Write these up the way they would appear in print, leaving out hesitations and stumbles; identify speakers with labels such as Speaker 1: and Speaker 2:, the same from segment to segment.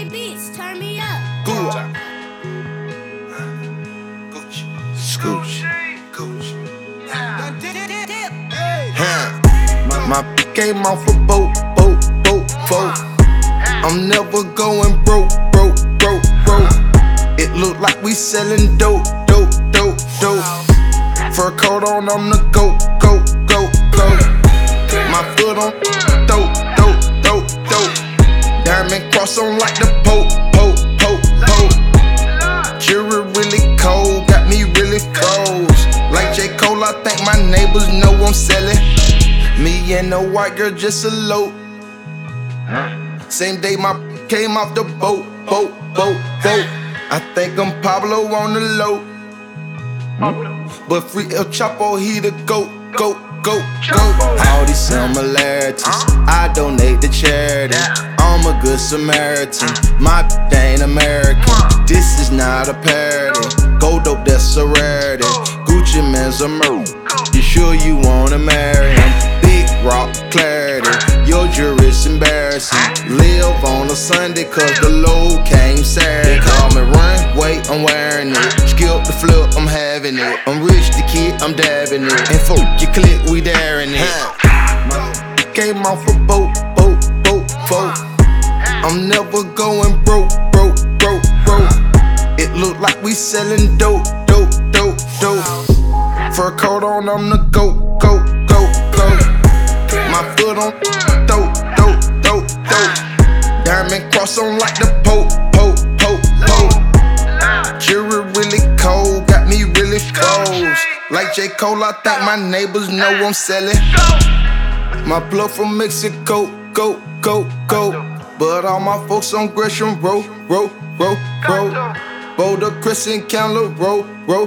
Speaker 1: K Beats, turn me up.
Speaker 2: Gucci. Scooch. Gucci. My came off a boat. I'm never going broke. It look like we selling dope. Fur coat on the go. My foot on dope. Diamond cross on like the Pope. Jury really cold, got me really froze. Like J. Cole, I think my neighbors know I'm selling. Me and the white girl just elope. Same day my came off the boat. I think I'm Pablo on the low. But free El Chapo, he the goat. All these similarities, I donate to charity. I'm a good Samaritan, my ain't American. This is not a parody. Gold dope, that's a rarity. Gucci man's a murder. You sure you wanna marry him? Big rock clarity, your jury's embarrassing. Live on a Sunday cause the load came Saturday. Call me run, wait, I'm wearing it. Skip the flip, I'm having it. I'm rich, the kid, I'm dabbing it. And folk, you click, we daring it. Came off a boat. I'm never going broke. It look like we selling dope. Fur coat on the go. My foot on dope. Diamond cross on like the Pope. Jury really cold, got me really froze. Like J. Cole, I think my neighbors know I'm selling. My plug from Mexico, go. But all my folks on Gresham row. Boulder, Crescent, Candler, row.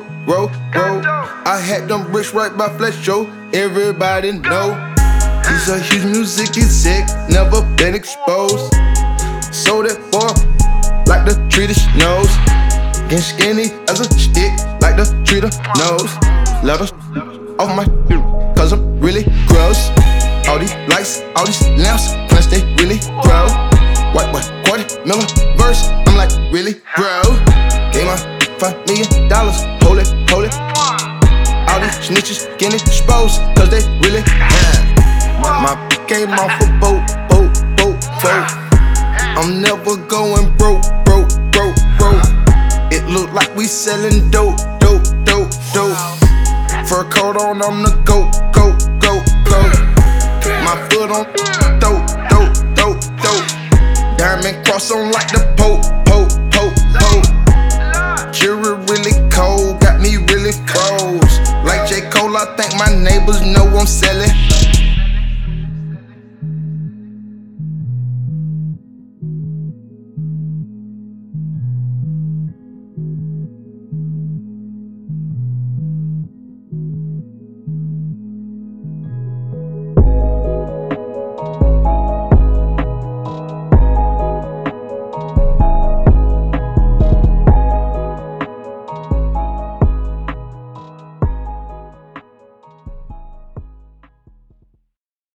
Speaker 2: I had them bricks right by Flesh Joe, everybody know. He's a huge music exec, never been exposed. So that boy, like the treater knows. Getting skinny as a stick, like the treater knows. Let us off my cause I'm really gross. All these lights, all these lamps, plus they really grow. White boy, $250,000 verse, I'm like, really, bro? Gave my $5 million, hold it. All these snitches getting exposed, cause they really My came off a boat. I'm never going broke. It look like we selling dope. Fur coat on the go. My foot on dope. Diamond cross on like the Pope. Jury really cold, got me really froze. Like J. Cole, I think my neighbors know I'm selling.